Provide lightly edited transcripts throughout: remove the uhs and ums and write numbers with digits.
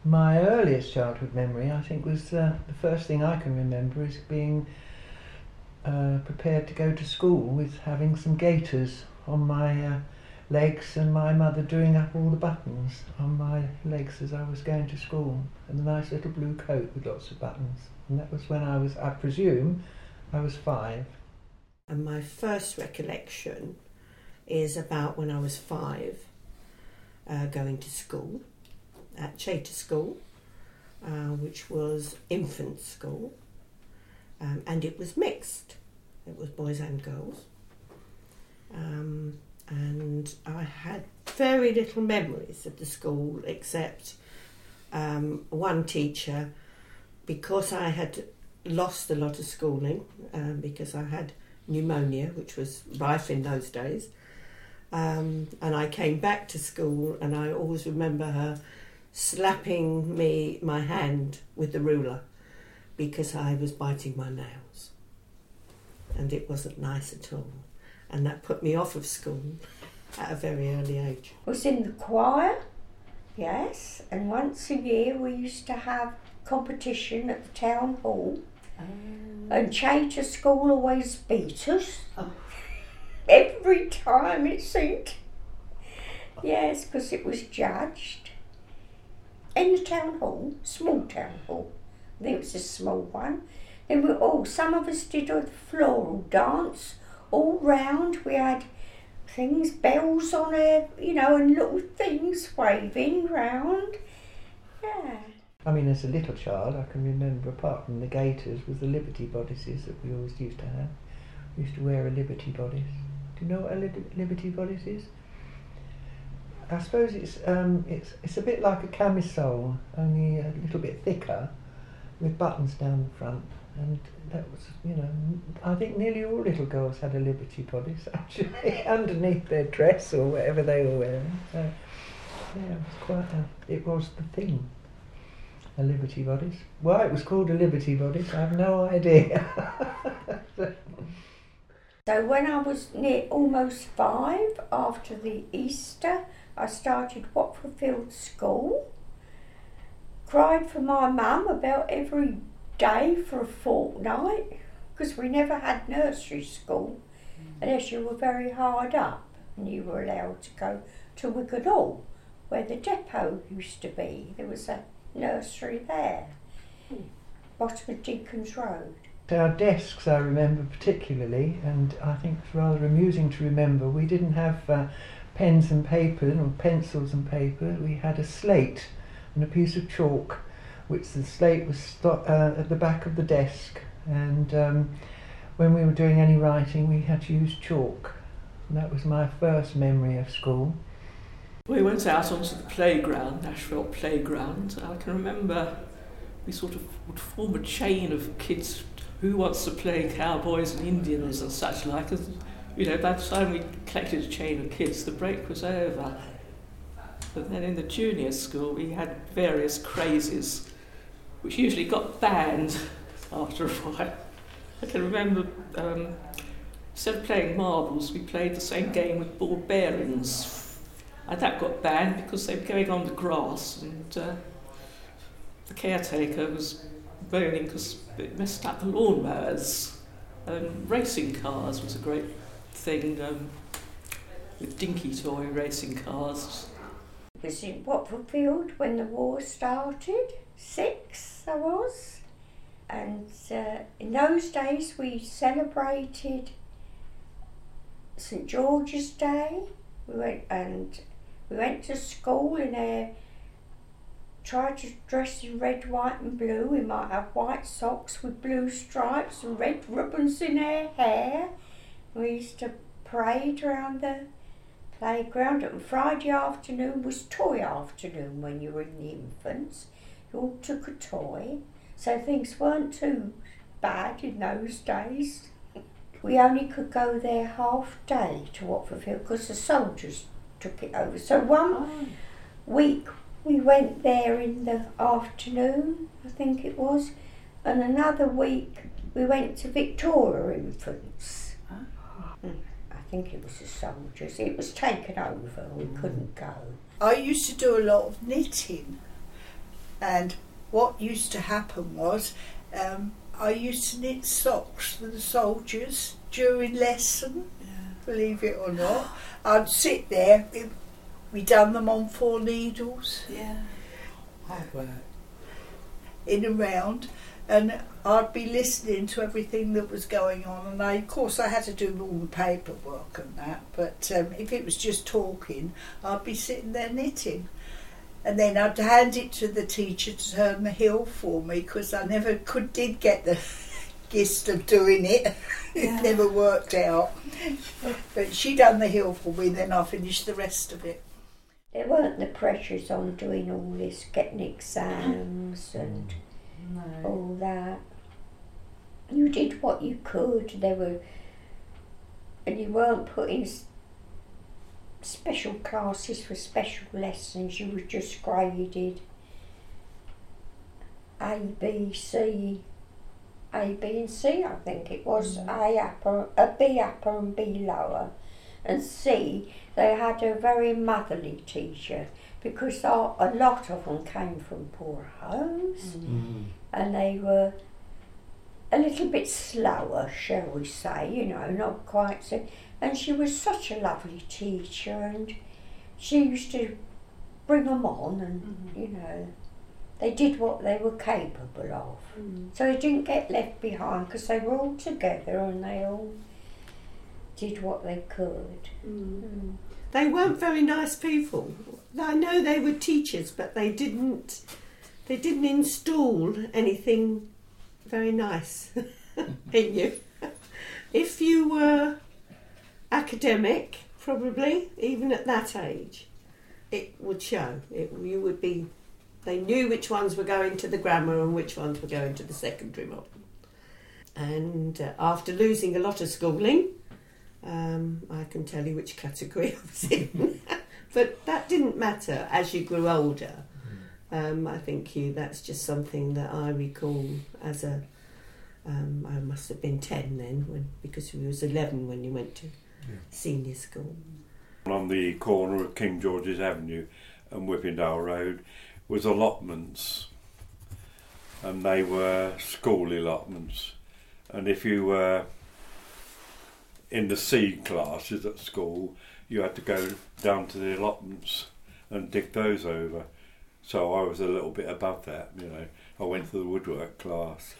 My earliest childhood memory, I think, was the first thing I can remember is being prepared to go to school with having some gaiters on my legs and my mother doing up all the buttons on my legs as I was going to school, and a nice little blue coat with lots of buttons. And that was when I presume, I was 5. And my first recollection is about when I was 5, going to school at Chater School, which was infant school, and it was mixed. It was boys and girls. And I had very little memories of the school except one teacher, because I had lost a lot of schooling because I had pneumonia, which was rife in those days, and I came back to school, and I always remember her slapping my hand with the ruler because I was biting my nails, and it wasn't nice at all, and that put me off of school at a very early age. I was in the choir, yes, and once a year we used to have competition at the town hall, and Chater School always beat us. Every time it seemed. Yes, because it was judged in the town hall, small town hall. I think it was a small one. Then some of us did a floral dance all round. We had things, bells on it, and little things waving round. Yeah. I mean, as a little child, I can remember, apart from the gaiters, was the Liberty bodices that we always used to have. We used to wear a Liberty bodice. Do you know what a Liberty bodice is? I suppose it's a bit like a camisole, only a little bit thicker, with buttons down the front. And that was, I think nearly all little girls had a Liberty bodice, actually, underneath their dress or whatever they were wearing. So, yeah, it was the thing. A Liberty bodice. Why it was called a Liberty bodice, I have no idea. So when I was almost 5, after the Easter, I started Watford Field School. Cried for my mum about every day for a fortnight, because we never had nursery school unless you were very hard up and you were allowed to go to Wigan Hall, where the depot used to be. There was a nursery there, bottom of Deacon's Road. Our desks, I remember particularly, and I think it's rather amusing to remember, we didn't have pens and paper or pencils and paper. We had a slate and a piece of chalk, which the slate was at the back of the desk, and when we were doing any writing we had to use chalk. And that was my first memory of school. We went out onto the playground, Ashfield Playground. I can remember we sort of would form a chain of kids who wants to play cowboys and Indians and such like. And, by the time we collected a chain of kids, the break was over. But then in the junior school, we had various crazes, which usually got banned after a while. I can remember, instead of playing marbles, we played the same game with ball bearings. And that got banned because they were going on the grass, and the caretaker was moaning because it messed up the lawnmowers. Racing cars was a great thing, with dinky toy racing cars. I was in Watford Field when the war started, 6 I was, and in those days we celebrated St George's Day. We went to school tried to dress in red, white and blue. We might have white socks with blue stripes and red ribbons in our hair. We used to parade around the playground, and Friday afternoon was toy afternoon when you were in the infants. You all took a toy, so things weren't too bad in those days. We only could go there half day to Watford Field because the soldiers took it over. So one week we went there in the afternoon, I think it was, and another week we went to Victoria Infants. I think it was the soldiers. It was taken over, we couldn't go. I used to do a lot of knitting, And what used to happen was I used to knit socks for the soldiers during lesson, believe it or not. I'd sit there, we done them on 4 needles. Yeah. Hard work. In and round, and I'd be listening to everything that was going on, and of course I had to do all the paperwork and that, but if it was just talking, I'd be sitting there knitting. And then I'd hand it to the teacher to turn the heel for me, because I never did get the gist of doing it. It never worked out. But she done the heel for me, then I finished the rest of it. There weren't the pressures on doing all this, getting exams and all that. You did what you could. And you weren't put in special classes for special lessons. You were just graded A, B, C. A, B and C, I think it was. B upper and B lower. And C, they had a very motherly teacher, because a lot of them came from poor homes, and they were a little bit slower, shall we say, not quite so. And she was such a lovely teacher, and she used to bring them on, and they did what they were capable of. So they didn't get left behind, because they were all together and they all did what they could. They weren't very nice people. I know they were teachers, but they didn't install anything very nice in you. If you were academic, probably, even at that age, it would show. You would be. They knew which ones were going to the grammar and which ones were going to the secondary model. And after losing a lot of schooling, I can tell you which category I was in. But that didn't matter as you grew older. I think that's just something that I recall as I must have been 10 then, because we was 11 when you went to senior school. On the corner of King George's Avenue and Whippendale Road was allotments, and they were school allotments. And if you were in the C classes at school, you had to go down to the allotments and dig those over. So I was a little bit above that, I went to the woodwork class.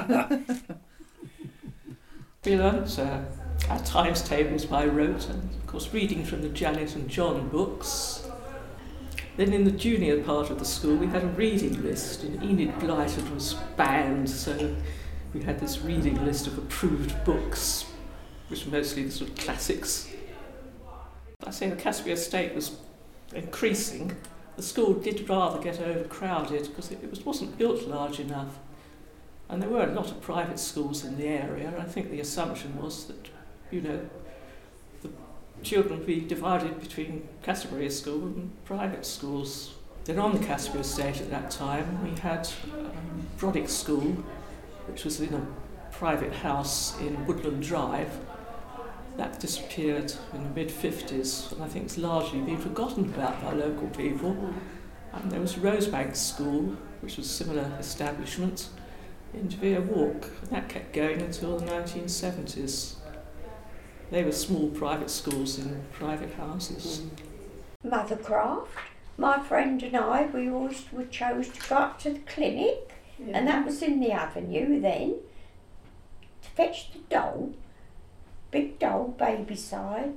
We learnt our times tables by rote, and of course reading from the Janet and John books. Then in the junior part of the school we had a reading list, and Enid Blyton was banned, so we had this reading list of approved books, which were mostly the sort of classics. I say the Casby estate was increasing. The school did rather get overcrowded because it wasn't built large enough. And there were a lot of private schools in the area, and I think the assumption was that, the children would be divided between Casbury School and private schools. Then on the Casbury estate at that time, we had Broddick School, which was in a private house in Woodland Drive. That disappeared in the mid-50s, and I think it's largely been forgotten about by local people. And there was Rosebank School, which was a similar establishment in De Vere Walk, and that kept going until the 1970s. They were small private schools in private houses. Mothercraft. My friend and I, we always chose to go up to the clinic, and that was in the avenue then, to fetch the doll. Big doll, baby size.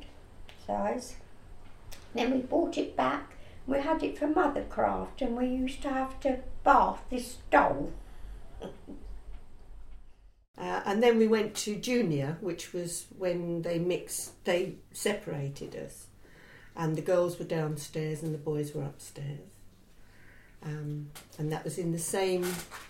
Then we brought it back. We had it for Mothercraft, and we used to have to bath this doll. And then we went to junior, which was when they separated us, and the girls were downstairs and the boys were upstairs. And that was in the same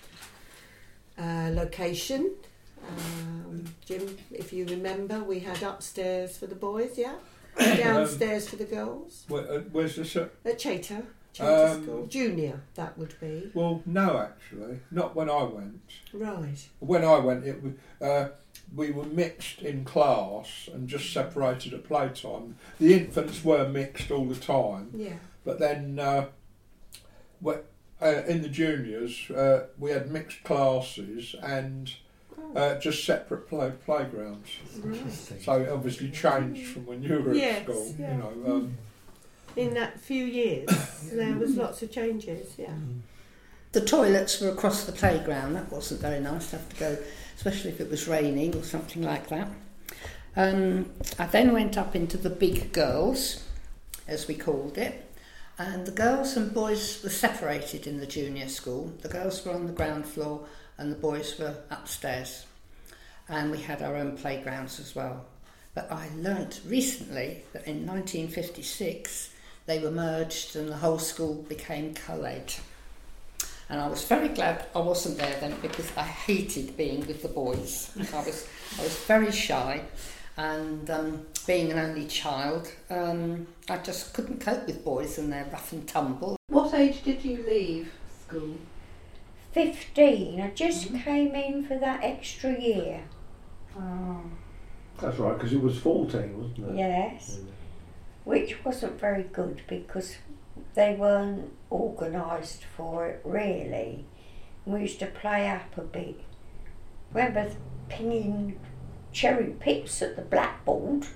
location. Jim, if you remember, we had upstairs for the boys, downstairs for the girls. Where's this at? At Chater School. Junior, that would be. Well, no, actually, not when I went. Right. When I went, it was, we were mixed in class and just separated at playtime. The infants were mixed all the time. Yeah. But then in the juniors, we had mixed classes and just separate playgrounds. Interesting. So it obviously changed from when you were Yes, at school. yeah. You know, In that few years, there was lots of changes. Yeah. The toilets were across the playground. That wasn't very nice to have to go, especially if it was raining or something like that. I then went up into the big girls, as we called it, and the girls and boys were separated in the junior school. The girls were on the ground floor and the boys were upstairs, and we had our own playgrounds as well. But I learnt recently that in 1956 they were merged and the whole school became co-ed. And I was very glad I wasn't there then, because I hated being with the boys. I was very shy, and being an only child, I just couldn't cope with boys and their rough and tumble. What age did you leave school? 15. I just came in for that extra year. Oh. That's right, because it was 14, wasn't it? Yes. Which wasn't very good because they weren't organised for it really. We used to play up a bit. Remember pinging cherry pips at the blackboard?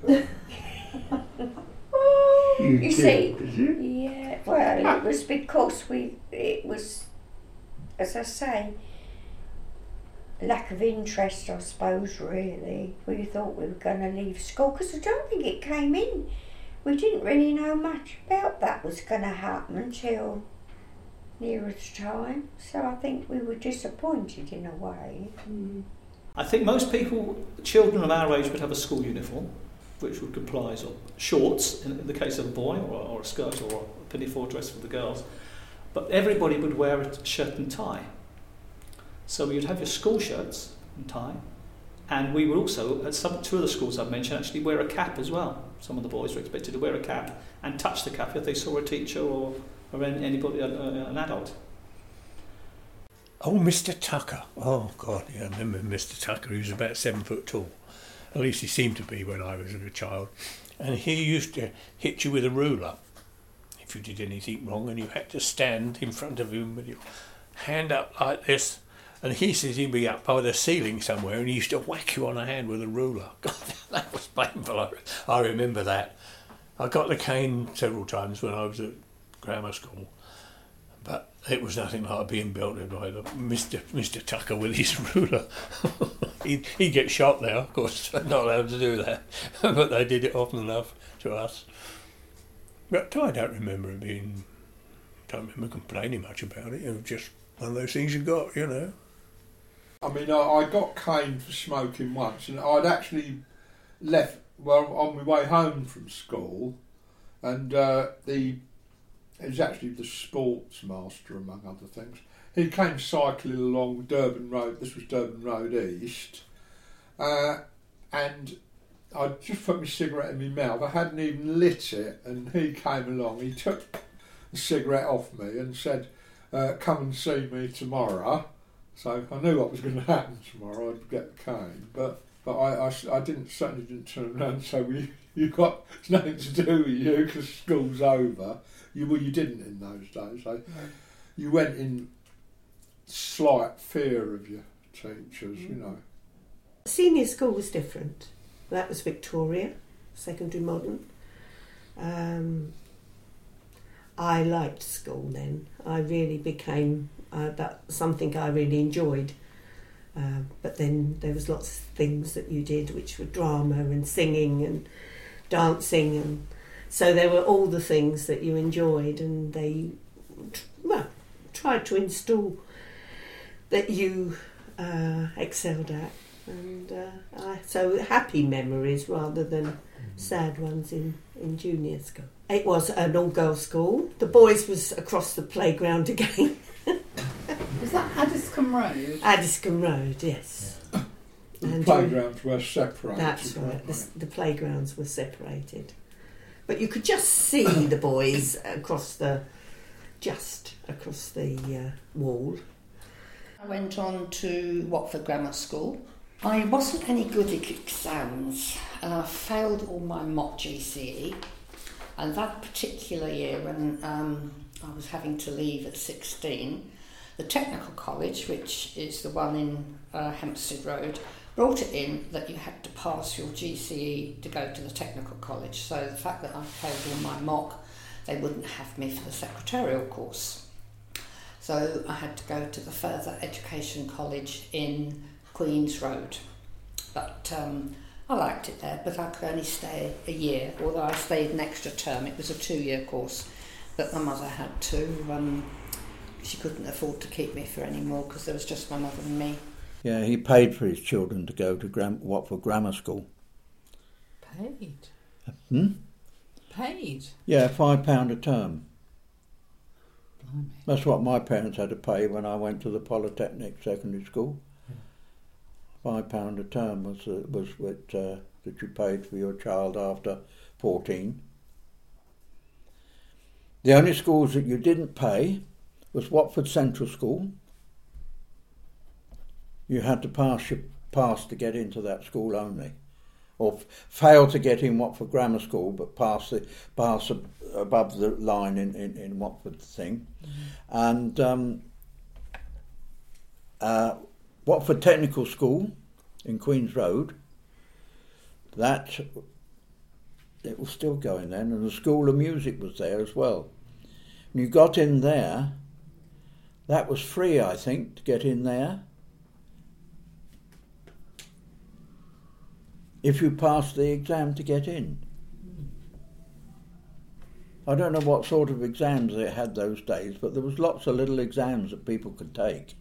You see? Did you? Yeah, well, it was because it was, as I say, lack of interest, I suppose, really. We thought we were going to leave school because I don't think it came in. We didn't really know much about that was going to happen until nearer the time. So I think we were disappointed in a way. I think most people, children of our age, would have a school uniform, which would comprise of shorts, in the case of a boy, or a skirt, or a pinafore dress for the girls. But everybody would wear a shirt and tie. So you'd have your school shirts and tie, and we would also, at two of the schools I've mentioned, actually wear a cap as well. Some of the boys were expected to wear a cap and touch the cap if they saw a teacher or anybody, an adult. Oh, Mr. Tucker. Oh, God, yeah, I remember Mr. Tucker. He was about 7 foot tall. At least he seemed to be when I was a child. And he used to hit you with a ruler if you did anything wrong, and you had to stand in front of him with your hand up like this. And he says he'd be up by the ceiling somewhere, and he used to whack you on the hand with a ruler. God, that was painful. I remember that. I got the cane several times when I was at grammar school, but it was nothing like being belted by the Mr. Tucker with his ruler. He'd get shot now, of course. Not allowed to do that, but they did it often enough to us. But I don't remember complaining much about it. It was just one of those things you got, you know. I mean, I got caned for smoking once, and I'd actually left, on my way home from school, and it was actually the sports master, among other things. He came cycling along Durban Road, this was Durban Road East, and I'd just put my cigarette in my mouth. I hadn't even lit it, and he came along. He took the cigarette off me and said, come and see me tomorrow. So I knew what was going to happen tomorrow. I'd get the cane, but I certainly didn't turn around and say, well, you got nothing to do with you because school's over. You didn't in those days. So you went in slight fear of your teachers, you know. Senior school was different. That was Victoria, secondary modern. I liked school then. I really became that something I really enjoyed. But then there was lots of things that you did which were drama and singing and dancing, and so there were all the things that you enjoyed, and they tried to install that you excelled at. And so happy memories rather than sad ones in junior school. It was an all-girls school. The boys was across the playground again. Was that Addiscombe Road? Addiscombe Road, yes. The playgrounds were separated. That's right, the playgrounds were separated. But you could just see the boys across the wall. I went on to Watford Grammar School. I wasn't any good at exams, and I failed all my mock GCE. And that particular year, when I was having to leave at 16, the technical college, which is the one in Hampstead Road, brought it in that you had to pass your GCE to go to the technical college. So the fact that I failed all my mock, they wouldn't have me for the secretarial course. So I had to go to the Further Education College in Queen's Road. But I liked it there, but I could only stay a year, although I stayed an extra term. It was a 2-year course, but my mother had to. She couldn't afford to keep me for any more because there was just my mother and me. Yeah, he paid for his children to go to Watford Grammar School. Paid? Paid? Yeah, £5 a term. Blimey. That's what my parents had to pay when I went to the Polytechnic Secondary School. £5 a term was what that you paid for your child after 14. The only schools that you didn't pay was Watford Central School. You had to pass to get into that school only, or fail to get in Watford Grammar School, but pass above the line in Watford thing, and Watford Technical School in Queen's Road. That it was still going then, and the School of Music was there as well. When you got in there, that was free, I think, to get in there. If you passed the exam to get in. I don't know what sort of exams they had those days, but there was lots of little exams that people could take.